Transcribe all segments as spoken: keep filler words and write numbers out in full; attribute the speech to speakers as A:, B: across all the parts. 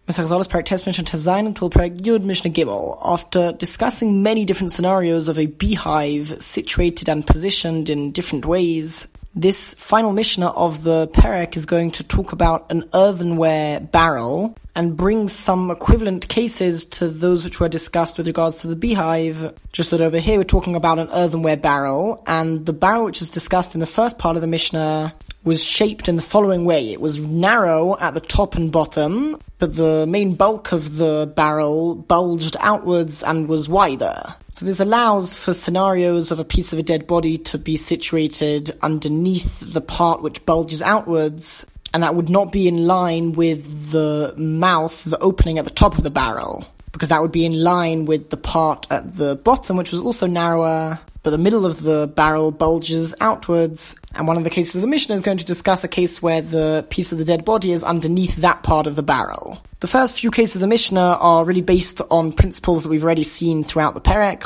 A: After discussing many different scenarios of a beehive situated and positioned in different ways, this final Mishnah of the Perek is going to talk about an earthenware barrel and bring some equivalent cases to those which were discussed with regards to the beehive. Just that over here we're talking about an earthenware barrel, and the barrel which is discussed in the first part of the Mishnah was shaped in the following way. It was narrow at the top and bottom, but the main bulk of the barrel bulged outwards and was wider. So this allows for scenarios of a piece of a dead body to be situated underneath the part which bulges outwards, and that would not be in line with the mouth, the opening at the top of the barrel, because that would be in line with the part at the bottom, which was also narrower, but the middle of the barrel bulges outwards. And one of the cases of the Mishnah is going to discuss a case where the piece of the dead body is underneath that part of the barrel. The first few cases of the Mishnah are really based on principles that we've already seen throughout the Perek.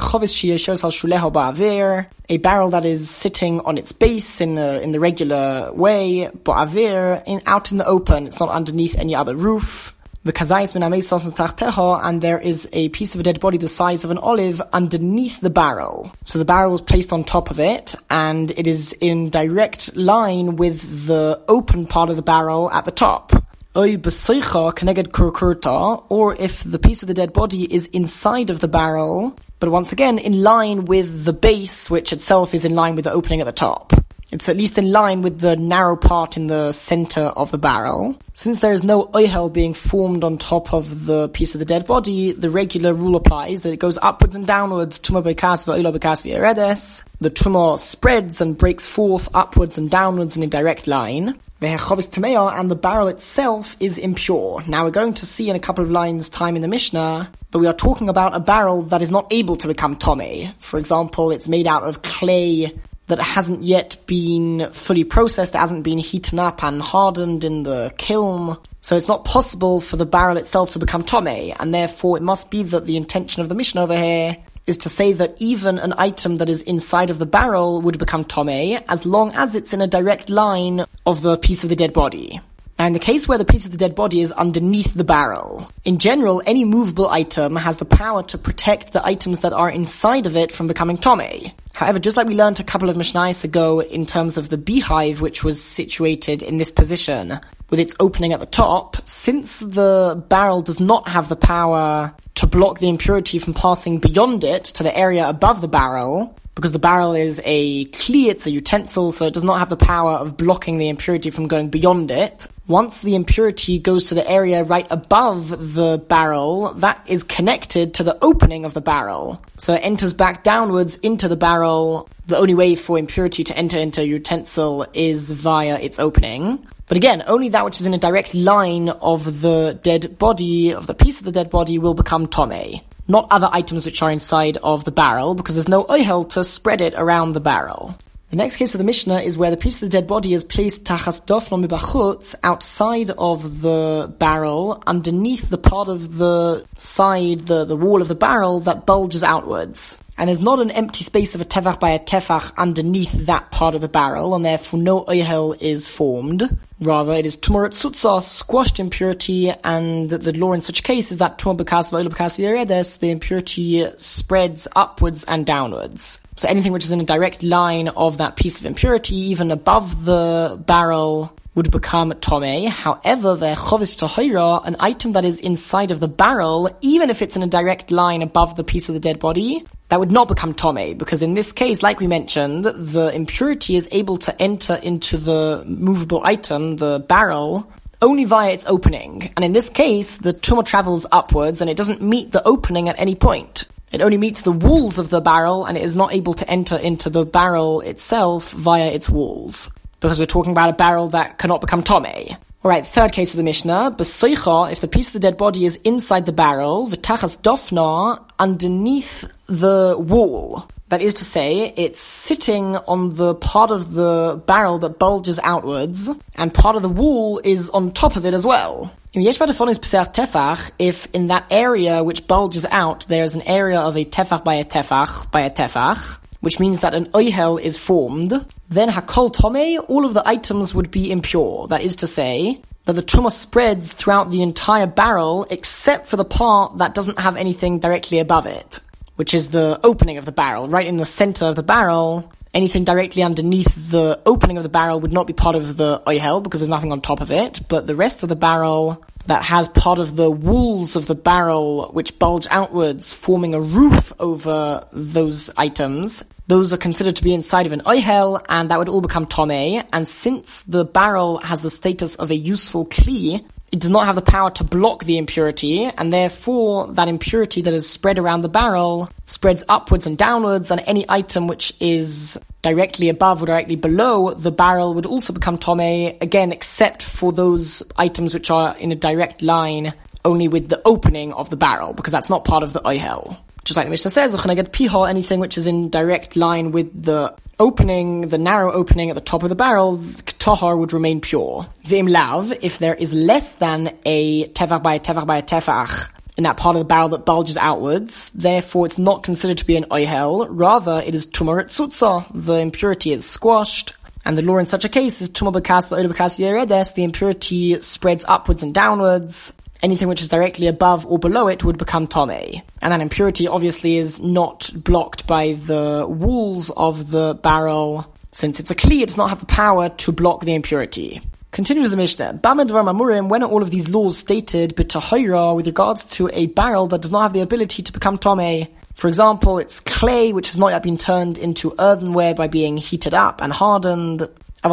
A: A barrel that is sitting on its base in the in the regular way, ba'avir, in, out in the open. It's not underneath any other roof. And there is a piece of a dead body the size of an olive underneath the barrel. So the barrel was placed on top of it, and it is in direct line with the open part of the barrel at the top. Or if the piece of the dead body is inside of the barrel, but once again in line with the base, which itself is in line with the opening at the top. It's at least in line with the narrow part in the center of the barrel. Since there is no oihel being formed on top of the piece of the dead body, the regular rule applies that it goes upwards and downwards. The tumah spreads and breaks forth upwards and downwards in a direct line. And the barrel itself is impure. Now we're going to see in a couple of lines time in the Mishnah that we are talking about a barrel that is not able to become tomei. For example, it's made out of clay that hasn't yet been fully processed, that hasn't been heated up and hardened in the kiln. So it's not possible for the barrel itself to become tomei, and therefore it must be that the intention of the Mishnah over here is to say that even an item that is inside of the barrel would become tomei, as long as it's in a direct line of the piece of the dead body. Now, in the case where the piece of the dead body is underneath the barrel, in general, any movable item has the power to protect the items that are inside of it from becoming tomei. However, just like we learned a couple of Mishnayos ago in terms of the beehive, which was situated in this position with its opening at the top, since the barrel does not have the power to block the impurity from passing beyond it to the area above the barrel, because the barrel is a kli, it's a utensil, so it does not have the power of blocking the impurity from going beyond it. Once the impurity goes to the area right above the barrel, that is connected to the opening of the barrel. So it enters back downwards into the barrel. The only way for impurity to enter into a utensil is via its opening. But again, only that which is in a direct line of the dead body, of the piece of the dead body, will become tomei. Not other items which are inside of the barrel, because there's no oihel to spread it around the barrel. The next case of the Mishnah is where the piece of the dead body is placed tachas dofno mibachutz, outside of the barrel, underneath the part of the side, the, the wall of the barrel that bulges outwards. And there's not an empty space of a tefach by a tefach underneath that part of the barrel, and therefore no oihel is formed. Rather, it is tumor tzutza, squashed impurity, and the, the law in such a case is that tumor bekas v'oilo bekas v'yeredes, the impurity spreads upwards and downwards. So anything which is in a direct line of that piece of impurity, even above the barrel, would become tomei. However, the chovis tahira, an item that is inside of the barrel, even if it's in a direct line above the piece of the dead body, that would not become tomei, because in this case, like we mentioned, the impurity is able to enter into the movable item, the barrel, only via its opening. And in this case, the tumah travels upwards and it doesn't meet the opening at any point. It only meets the walls of the barrel, and it is not able to enter into the barrel itself via its walls, because we're talking about a barrel that cannot become tomei. Alright, third case of the Mishnah, B'soicha, if the piece of the dead body is inside the barrel, V'tachas dofna, underneath the wall. That is to say, it's sitting on the part of the barrel that bulges outwards, and part of the wall is on top of it as well. If in that area which bulges out, there's an area of a tefach by a tefach by a tefach, which means that an oihel is formed, then hakol tomei, all of the items would be impure. That is to say, that the tumah spreads throughout the entire barrel except for the part that doesn't have anything directly above it, which is the opening of the barrel. Right in the center of the barrel, anything directly underneath the opening of the barrel would not be part of the oihel because there's nothing on top of it, but the rest of the barrel that has part of the walls of the barrel which bulge outwards, forming a roof over those items, those are considered to be inside of an oihel, and that would all become tomei. And since the barrel has the status of a useful kli, it does not have the power to block the impurity, and therefore that impurity that is spread around the barrel spreads upwards and downwards, and any item which is directly above or directly below the barrel would also become tomei, again, except for those items which are in a direct line only with the opening of the barrel, because that's not part of the oihel. Just like the Mishnah says, piha, anything which is in direct line with the opening, the narrow opening at the top of the barrel, tahar would remain pure. V'im lav, if there is less than a tefach by a tefach by a tefach in that part of the barrel that bulges outwards, therefore it's not considered to be an oihel, rather it is tumah tzutza, the impurity is squashed. And the law in such a case is tumah b'kas v'oid b'kas yeredes, the impurity spreads upwards and downwards. Anything which is directly above or below it would become tomei. And that impurity obviously is not blocked by the walls of the barrel. Since it's a kli, it does not have the power to block the impurity. Continues the Mishnah. Bama dvar mamurim, when are all of these laws stated b'tahira with regards to a barrel that does not have the ability to become tomei? For example, it's clay which has not yet been turned into earthenware by being heated up and hardened.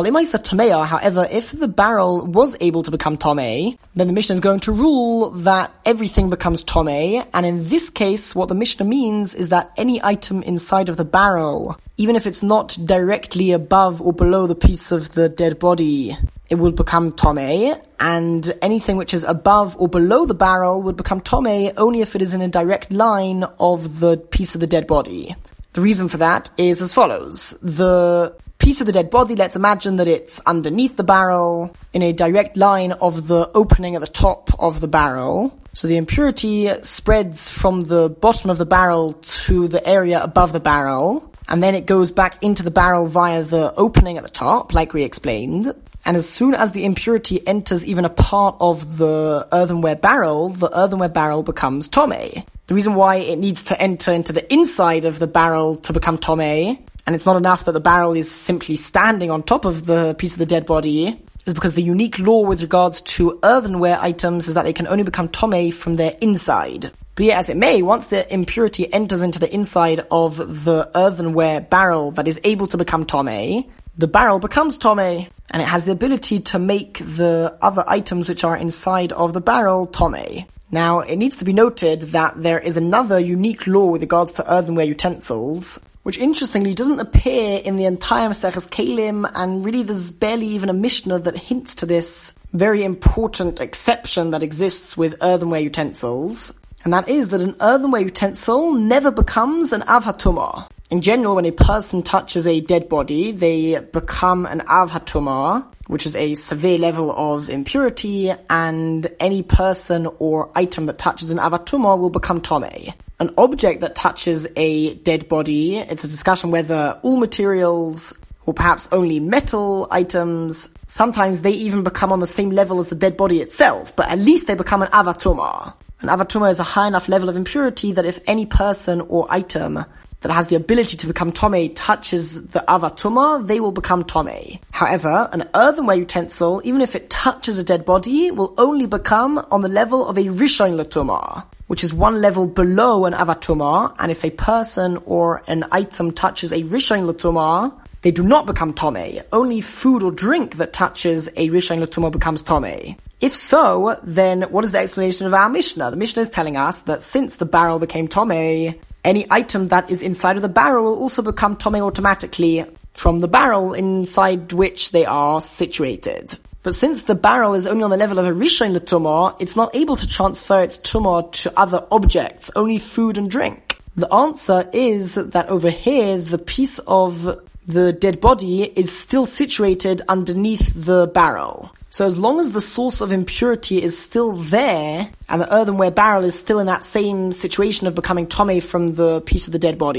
A: However, if the barrel was able to become tomei, then the Mishnah is going to rule that everything becomes tomei, and in this case, what the Mishnah means is that any item inside of the barrel, even if it's not directly above or below the piece of the dead body, it will become tomei, and anything which is above or below the barrel would become tomei only if it is in a direct line of the piece of the dead body. The reason for that is as follows. The piece of the dead body, let's imagine that it's underneath the barrel in a direct line of the opening at the top of the barrel. So the impurity spreads from the bottom of the barrel to the area above the barrel, and then it goes back into the barrel via the opening at the top, like we explained. And as soon as the impurity enters even a part of the earthenware barrel, the earthenware barrel becomes tomei. The reason why it needs to enter into the inside of the barrel to become tomei, and it's not enough that the barrel is simply standing on top of the piece of the dead body, is because the unique law with regards to earthenware items is that they can only become tomei from their inside. Be it as it may, once the impurity enters into the inside of the earthenware barrel that is able to become tomei, the barrel becomes tomei, and it has the ability to make the other items which are inside of the barrel tomei. Now, it needs to be noted that there is another unique law with regards to earthenware utensils, which interestingly doesn't appear in the entire Maseches Kelim, and really there's barely even a Mishnah that hints to this very important exception that exists with earthenware utensils, and that is that an earthenware utensil never becomes an av hatumah. In general, when a person touches a dead body, they become an av hatumah, which is a severe level of impurity, and any person or item that touches an av hatumah will become tomei. An object that touches a dead body, it's a discussion whether all materials or perhaps only metal items, sometimes they even become on the same level as the dead body itself, but at least they become an av hatumah. An av hatumah is a high enough level of impurity that if any person or item that has the ability to become tomei touches the av hatumah, they will become tomei. However, an earthenware utensil, even if it touches a dead body, will only become on the level of a rishon l'tumah, which is one level below an av hatumah, and if a person or an item touches a rishon l'tumah, they do not become tomei. Only food or drink that touches a rishon l'tumah becomes tomei. If so, then what is the explanation of our Mishnah? The Mishnah is telling us that since the barrel became tomei, any item that is inside of the barrel will also become tomei automatically from the barrel inside which they are situated. But since the barrel is only on the level of a rishon l'tumah, it's not able to transfer its tumah to other objects, only food and drink. The answer is that over here, the piece of the dead body is still situated underneath the barrel. So as long as the source of impurity is still there, and the earthenware barrel is still in that same situation of becoming tomei from the piece of the dead body,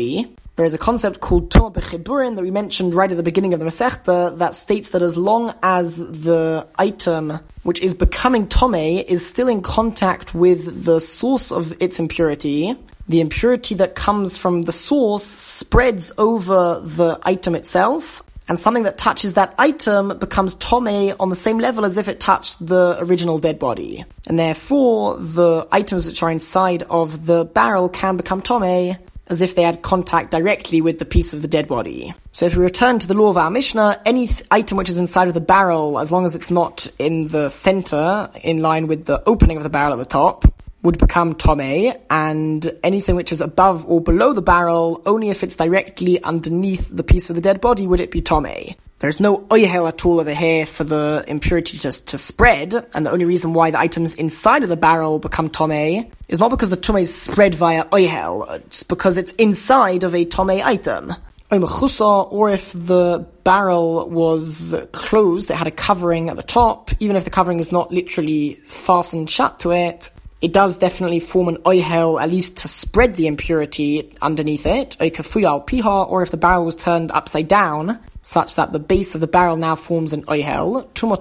A: There is a concept called Tumah B'chiburin that we mentioned right at the beginning of the Masechta that states that as long as the item which is becoming Tomei is still in contact with the source of its impurity, the impurity that comes from the source spreads over the item itself, and something that touches that item becomes Tomei on the same level as if it touched the original dead body. And therefore, the items which are inside of the barrel can become Tomei as if they had contact directly with the piece of the dead body. So if we return to the law of our Mishnah, any th- item which is inside of the barrel, as long as it's not in the center, in line with the opening of the barrel at the top, would become Tomei, and anything which is above or below the barrel, only if it's directly underneath the piece of the dead body would it be Tomei. There's no oyhel at all over here for the impurity just to spread, and the only reason why the items inside of the barrel become Tomei is not because the Tomei is spread via oyhel, it's because it's inside of a Tomei item. Or if the barrel was closed, it had a covering at the top, even if the covering is not literally fastened shut to it, it does definitely form an oyhel, at least to spread the impurity underneath it, or if the barrel was turned upside down, such that the base of the barrel now forms an oyhel.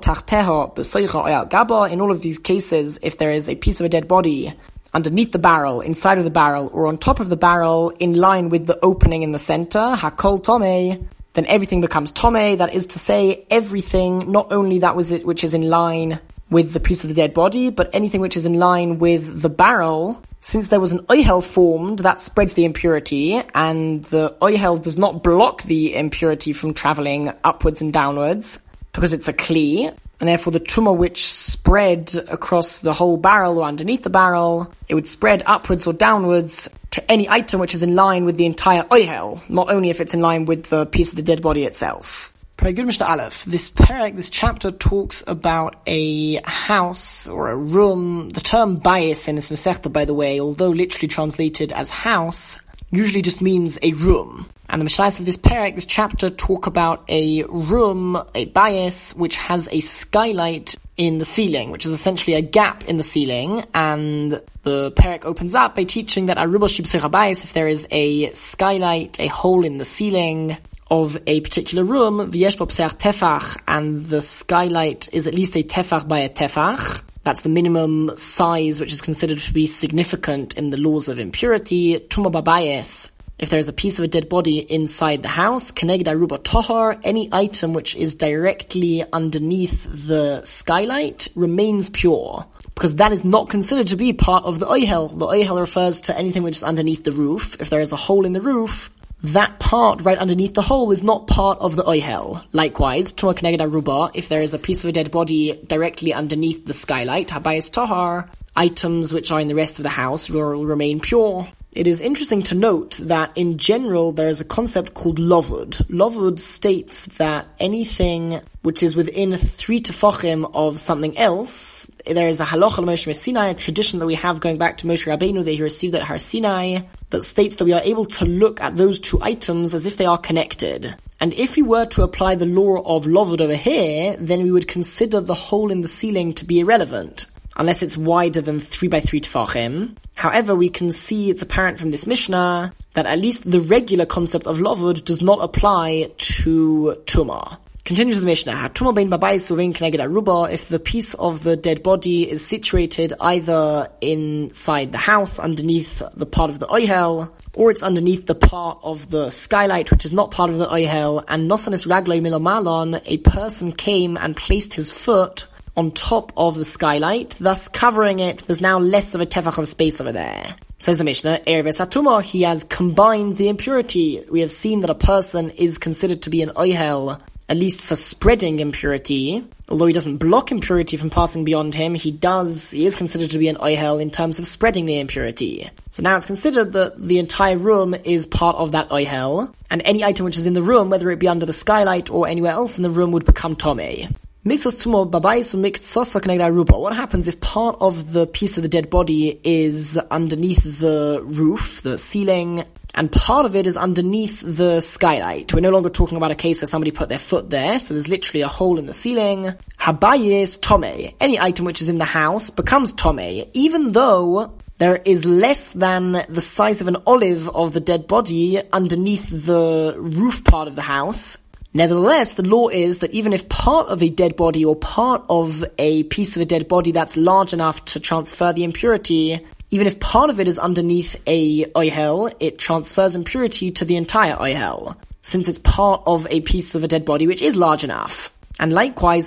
A: In all of these cases, if there is a piece of a dead body underneath the barrel, inside of the barrel, or on top of the barrel, in line with the opening in the center, hakol tomei, then everything becomes tomei. That is to say, everything, not only that was it which is in line with the piece of the dead body, but anything which is in line with the barrel. Since there was an oyhel formed, that spreads the impurity, and the oyhel does not block the impurity from traveling upwards and downwards, because it's a kli, and therefore the tumah which spread across the whole barrel or underneath the barrel, it would spread upwards or downwards to any item which is in line with the entire oyhel, not only if it's in line with the piece of the dead body itself. Perek Mishnah Aleph. This perek, this chapter talks about a house or a room. The term bayis in this Masechta, by the way, although literally translated as house, usually just means a room. And the Mishnahs of this perek, this chapter, talk about a room, a bayis, which has a skylight in the ceiling, which is essentially a gap in the ceiling. And the perek opens up by teaching that aruba shibsech bayis, if there is a skylight, a hole in the ceiling of a particular room, v'yesh bo pseach tefach, and the skylight is at least a tefach by a tefach. That's the minimum size which is considered to be significant in the laws of impurity. Tumah babayis, if there is a piece of a dead body inside the house, keneged aruba tohar, any item which is directly underneath the skylight remains pure, because that is not considered to be part of the oyhel. The oyhel refers to anything which is underneath the roof. If there is a hole in the roof, that part right underneath the hole is not part of the oyhel. Likewise, Tumah keneged aruba, if there is a piece of a dead body directly underneath the skylight, habayis tahar, items which are in the rest of the house will remain pure. It is interesting to note that in general there is a concept called lovud. Lovud states that anything which is within three tefachim of something else, there is a halacha Moshe Sinai, a tradition that we have going back to Moshe Rabbeinu that he received at Har Sinai, that states that we are able to look at those two items as if they are connected. And if we were to apply the law of lovud over here, then we would consider the hole in the ceiling to be irrelevant, unless it's wider than three by three tefachim. However, we can see it's apparent from this Mishnah that at least the regular concept of lovud does not apply to tumah. Continues with the Mishnah. Tumah bein babayis uvein keneged aruba. If the piece of the dead body is situated either inside the house, underneath the part of the oyhel, or it's underneath the part of the skylight, which is not part of the oyhel, and nosanis ragloi milomalon, a person came and placed his foot on top of the skylight, thus covering it, there's now less of a tefach of space over there. Says the Mishnah, Erev Satumah, he has combined the impurity. We have seen that a person is considered to be an oyhel, at least for spreading impurity. Although he doesn't block impurity from passing beyond him, he does, he is considered to be an oyhel in terms of spreading the impurity. So now it's considered that the entire room is part of that oyhel, and any item which is in the room, whether it be under the skylight or anywhere else in the room, would become tomei. Mixos tumah babayis mixed sasa keneged aruba. What happens if part of the piece of the dead body is underneath the roof, the ceiling, and part of it is underneath the skylight? We're no longer talking about a case where somebody put their foot there, so there's literally a hole in the ceiling. Habayis tomei. Any item which is in the house becomes tomei, even though there is less than the size of an olive of the dead body underneath the roof part of the house. Nevertheless, the law is that even if part of a dead body or part of a piece of a dead body that's large enough to transfer the impurity, even if part of it is underneath a oihel, it transfers impurity to the entire oihel, since it's part of a piece of a dead body which is large enough. And likewise,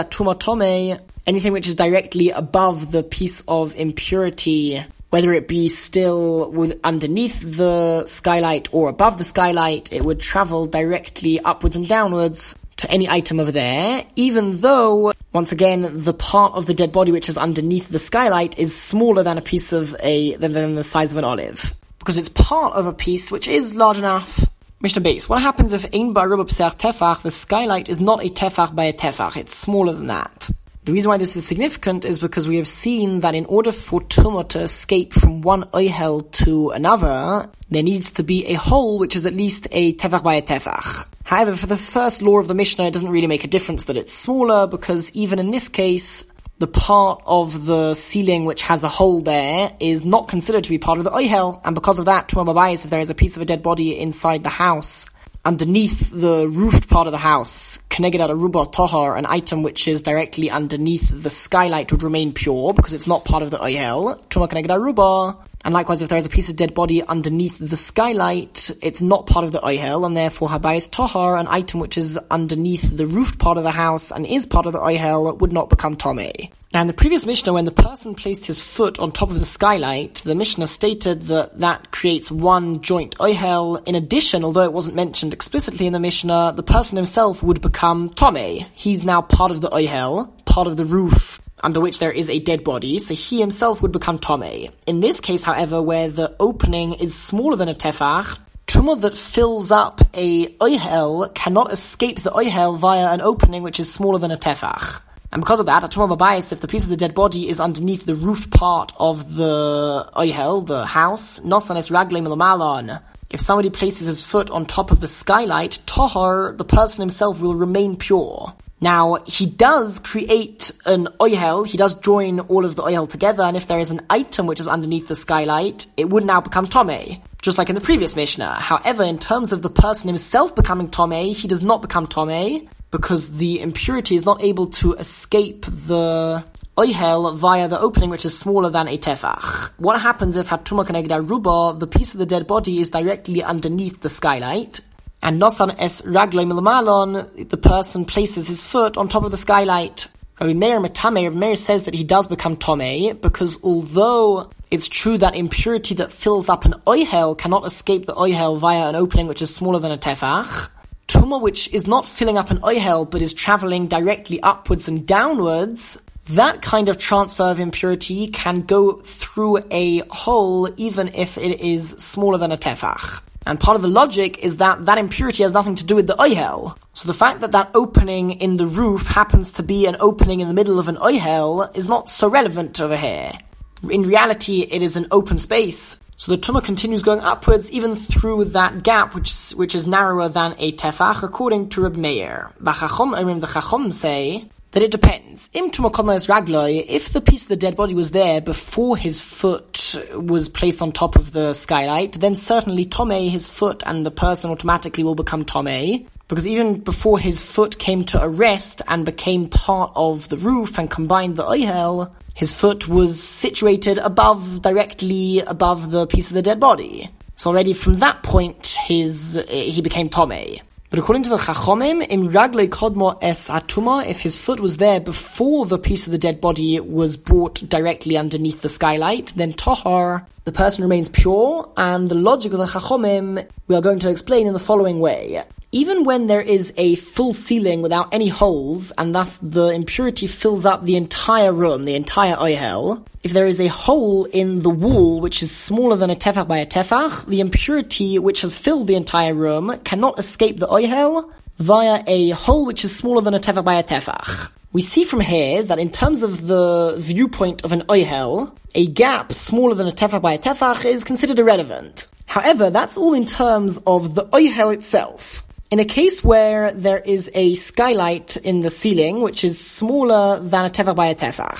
A: anything which is directly above the piece of impurity, whether it be still with underneath the skylight or above the skylight, it would travel directly upwards and downwards to any item over there, even though, once again, the part of the dead body which is underneath the skylight is smaller than a piece of a, than, than the size of an olive. Because it's part of a piece which is large enough. Mishnah Beis, what happens if ein ba'aruba p'seach tefach, the skylight is not a tefach by a tefach, it's smaller than that? The reason why this is significant is because we have seen that in order for tumah to escape from one oihel to another, there needs to be a hole which is at least a tefach by a tefach. However, for the first law of the Mishnah, it doesn't really make a difference that it's smaller, because even in this case, the part of the ceiling which has a hole there is not considered to be part of the oihel, and because of that, tumah b'bayis, if there is a piece of a dead body inside the house, underneath the roofed part of the house, keneged aruba tohar, an item which is directly underneath the skylight would remain pure because it's not part of the oihel, tumah keneged aruba. And likewise, if there is a piece of dead body underneath the skylight, it's not part of the oihel, and therefore habayis tohar, an item which is underneath the roofed part of the house and is part of the oihel, would not become tomei. Now, in the previous Mishnah, when the person placed his foot on top of the skylight, the Mishnah stated that that creates one joint oihel. In addition, although it wasn't mentioned explicitly in the Mishnah, the person himself would become tomei. He's now part of the oihel, part of the roof under which there is a dead body, so he himself would become tomei. In this case, however, where the opening is smaller than a tefach, tumah that fills up a oihel cannot escape the oihel via an opening which is smaller than a tefach. And because of that, a tumah b'bayis, if the piece of the dead body is underneath the roof part of the oihel, the house, nosan es raglei milamalon, if somebody places his foot on top of the skylight, tohar, the person himself will remain pure. Now, he does create an oihel, he does join all of the oihel together, and if there is an item which is underneath the skylight, it would now become tomei, just like in the previous Mishnah. However, in terms of the person himself becoming tomei, he does not become tomei, because the impurity is not able to escape the oihel via the opening which is smaller than a tefach. What happens if hatuma keneged aruba, the piece of the dead body is directly underneath the skylight, and nosan es raglei milamalon, the person places his foot on top of the skylight? Rabbi Meir Metame, Rabbi Meir says that he does become tomei, because although it's true that impurity that fills up an oihel cannot escape the oihel via an opening which is smaller than a tefach, tumah which is not filling up an oihel but is traveling directly upwards and downwards, that kind of transfer of impurity can go through a hole even if it is smaller than a tefach. And part of the logic is that that impurity has nothing to do with the oihel. So the fact that that opening in the roof happens to be an opening in the middle of an oihel is not so relevant over here. In reality, it is an open space. So the tumah continues going upwards even through that gap which which is narrower than a tefach, according to Reb Meir. B'chachom, I mean, the chachom say that it depends. Im tumah kodma es ragloi, if the piece of the dead body was there before his foot was placed on top of the skylight, then certainly tomei, his foot, and the person automatically will become tomei, because even before his foot came to a rest and became part of the roof and combined the oihel, his foot was situated above, directly above the piece of the dead body. So already from that point, his he became tomei. But according to the Chachomim, im raglei kodmo es hatuma, if his foot was there before the piece of the dead body was brought directly underneath the skylight, then tohar, the person remains pure, and the logic of the Chachomim we are going to explain in the following way. Even when there is a full ceiling without any holes, and thus the impurity fills up the entire room, the entire oihel, if there is a hole in the wall which is smaller than a tefach by a tefach, the impurity which has filled the entire room cannot escape the oihel via a hole which is smaller than a tefach by a tefach. We see from here that in terms of the viewpoint of an oihel, a gap smaller than a tefach by a tefach is considered irrelevant. However, that's all in terms of the oihel itself. In a case where there is a skylight in the ceiling which is smaller than a tefach by a tefach,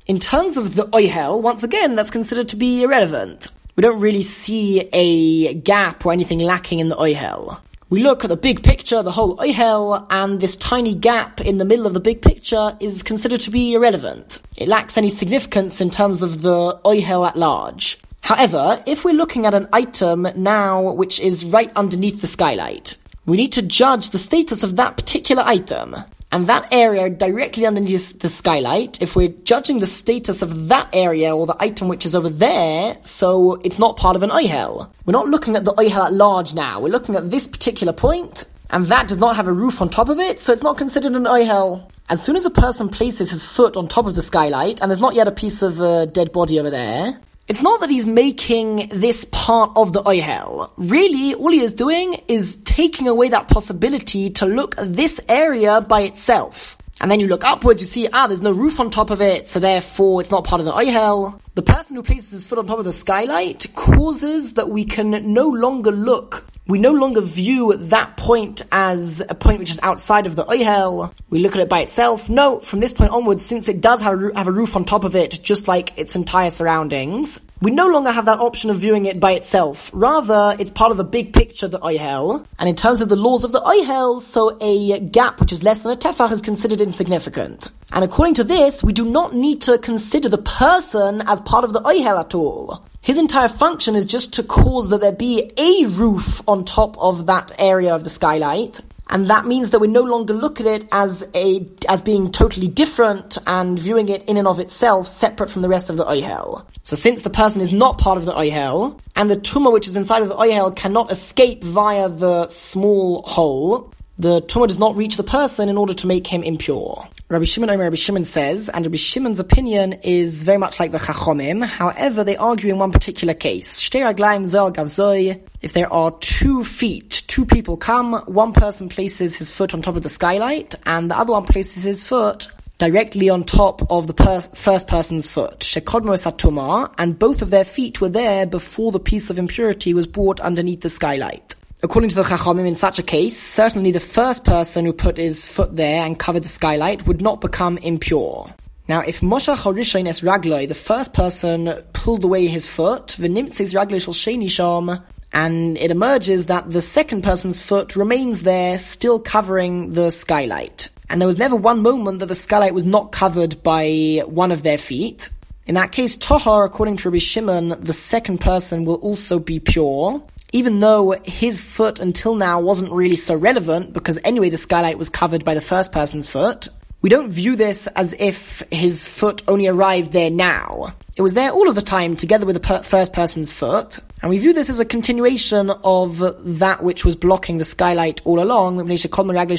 A: In terms of the oihel, once again, that's considered to be irrelevant. We don't really see a gap or anything lacking in the oihel. We look at the big picture, the whole oihel, and this tiny gap in the middle of the big picture is considered to be irrelevant. It lacks any significance in terms of the oihel at large. However, if we're looking at an item now which is right underneath the skylight, we need to judge the status of that particular item. And that area directly underneath the skylight, if we're judging the status of that area or the item which is over there, so it's not part of an oihel. We're not looking at the oihel at large now. We're looking at this particular point, and that does not have a roof on top of it, so it's not considered an oihel. As soon as a person places his foot on top of the skylight, and there's not yet a piece of a dead body over there, it's not that he's making this part of the oihel. Really, all he is doing is taking away that possibility to look at this area by itself. And then you look upwards, you see, ah, there's no roof on top of it, so therefore it's not part of the oihel. The person who places his foot on top of the skylight causes that we can no longer look, we no longer view that point as a point which is outside of the oihel. We look at it by itself. No, from this point onwards, since it does have a, have a roof on top of it, just like its entire surroundings, we no longer have that option of viewing it by itself. Rather, it's part of the big picture, the oihel. And in terms of the laws of the oihel, so a gap which is less than a tefach is considered insignificant. And according to this, we do not need to consider the person as part of the oihel at all. His entire function is just to cause that there be a roof on top of that area of the skylight. And that means that we no longer look at it as a as being totally different and viewing it in and of itself separate from the rest of the oihel. So since the person is not part of the oihel, and the tumah which is inside of the oihel cannot escape via the small hole, the tumah does not reach the person in order to make him impure. Rabbi Shimon Omer, Rabbi Shimon says, and Rabbi Shimon's opinion is very much like the Chachomim. However, they argue in one particular case. Shtei raglayim zo al gav zoi. If there are two feet, two people come, one person places his foot on top of the skylight, and the other one places his foot directly on top of the per- first person's foot. Shekodmo es hatumah, and both of their feet were there before the piece of impurity was brought underneath the skylight. According to the Chachamim, in such a case, certainly the first person who put his foot there and covered the skylight would not become impure. Now, if Moshe Chorishain es ragloi, the first person pulled away his foot, v'nimtzis ragloi shel sheni sham, and it emerges that the second person's foot remains there, still covering the skylight. And there was never one moment that the skylight was not covered by one of their feet. In that case, Tohar, according to Rabbi Shimon, the second person will also be pure, even though his foot until now wasn't really so relevant, because anyway the skylight was covered by the first person's foot. We don't view this as if his foot only arrived there now. It was there all of the time together with the per- first person's foot, and we view this as a continuation of that which was blocking the skylight all along. And since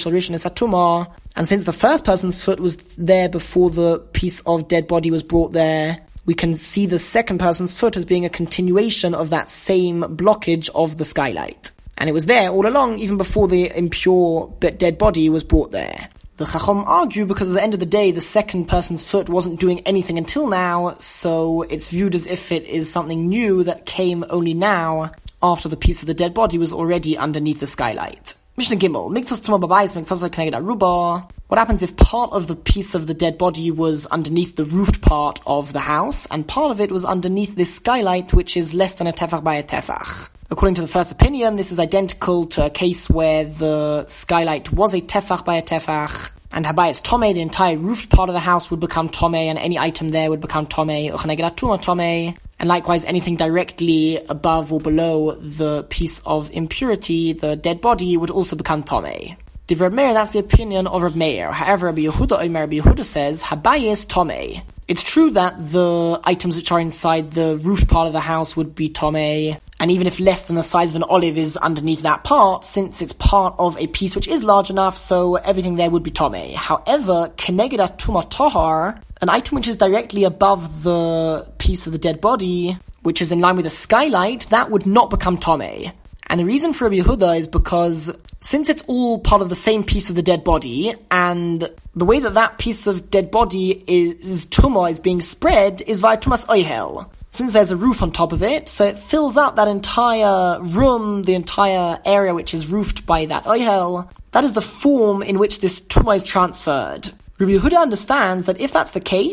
A: the first person's foot was there before the piece of dead body was brought there, we can see the second person's foot as being a continuation of that same blockage of the skylight. And it was there all along, even before the impure but dead body was brought there. The Chacham argue because at the end of the day, the second person's foot wasn't doing anything until now, so it's viewed as if it is something new that came only now, after the piece of the dead body was already underneath the skylight. Mishnah Gimel, Miktzos Tumah Babayis, Miktzos Keneged Aruba. What happens if part of the piece of the dead body was underneath the roofed part of the house, and part of it was underneath this skylight, which is less than a tefach by a tefach? According to the first opinion, this is identical to a case where the skylight was a tefach by a tefach, and habayis tomei, the entire roofed part of the house would become tomei, and any item there would become tomei, ucheneged atuma tomei, and likewise anything directly above or below the piece of impurity, the dead body, would also become tomei. Divrei Reb Meir, that's the opinion of Reb Meir. However, Rabbi Yehuda Omer, Rabbi Yehuda says, habayis tomei. It's true that the items which are inside the roof part of the house would be tomei, and even if less than the size of an olive is underneath that part, since it's part of a piece which is large enough, so everything there would be tomei. However, keneged atuma tohar, an item which is directly above the piece of the dead body, which is in line with the skylight, that would not become tomei. And the reason for Rabbi Yehuda is because since it's all part of the same piece of the dead body, and the way that that piece of dead body is tumah is being spread is via tumas oihel. Since there's a roof on top of it, so it fills up that entire room, the entire area which is roofed by that oihel. That is the form in which this tumah is transferred. Rabbi Yehuda understands that if that's the case,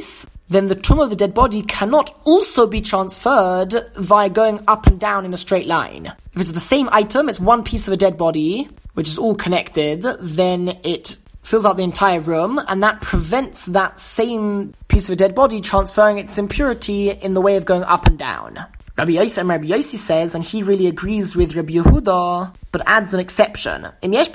A: then the tumah of the dead body cannot also be transferred via going up and down in a straight line. If it's the same item, it's one piece of a dead body, which is all connected, then it fills out the entire room, and that prevents that same piece of a dead body transferring its impurity in the way of going up and down. Rabbi Yossi, and Rabbi Yossi says, and he really agrees with Rabbi Yehuda, but adds an exception. If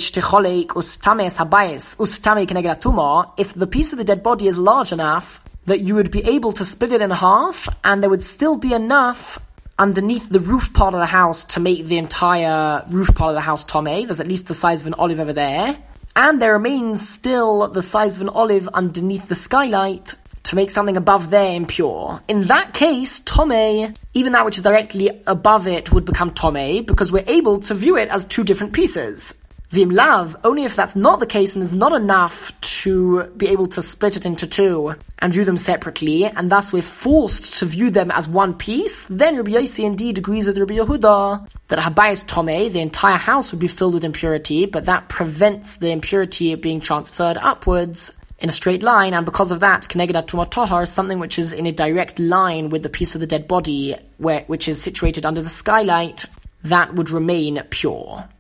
A: the piece of the dead body is large enough that you would be able to split it in half, and there would still be enough underneath the roof part of the house to make the entire roof part of the house tomei, there's at least the size of an olive over there, and there remains still the size of an olive underneath the skylight to make something above there impure. In that case, tomei, even that which is directly above it, would become tomei, because we're able to view it as two different pieces. Vim lav, only if that's not the case and there's not enough to be able to split it into two and view them separately, and thus we're forced to view them as one piece, then Rabbi Yossi indeed agrees with Rabbi Yehuda that habayis tomei, the entire house would be filled with impurity, but that prevents the impurity being transferred upwards in a straight line, and because of that, keneged tumah tahar, something which is in a direct line with the piece of the dead body, where which is situated under the skylight, that would remain pure.